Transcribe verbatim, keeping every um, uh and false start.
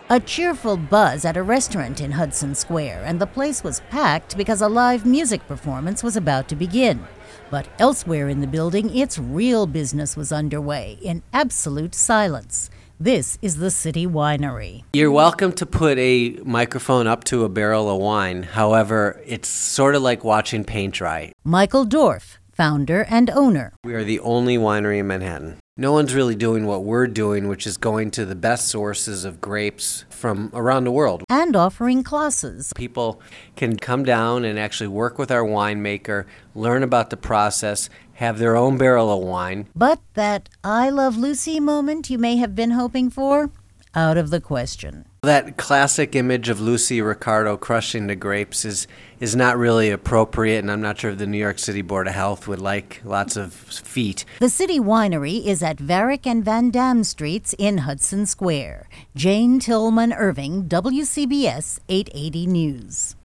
A cheerful buzz at a restaurant in Hudson Square, and the place was packed because a live music performance was about to begin. But elsewhere in the building, its real business was underway in absolute silence. This is the City Winery. You're welcome to put a microphone up to a barrel of wine. However, it's sort of like watching paint dry. Michael Dorf, founder and owner. We are the only winery in Manhattan. No one's really doing what we're doing, which is going to the best sources of grapes from around the world. And offering classes. People can come down and actually work with our winemaker, learn about the process, have their own barrel of wine. But that I Love Lucy moment you may have been hoping for? Out of the question. That classic image of Lucy Ricardo crushing the grapes is is not really appropriate, and I'm not sure if the New York City Board of Health would like lots of feet. The City Winery is at Varick and Van Dam Streets in Hudson Square. Jane Tillman Irving, W C B S eight eighty News.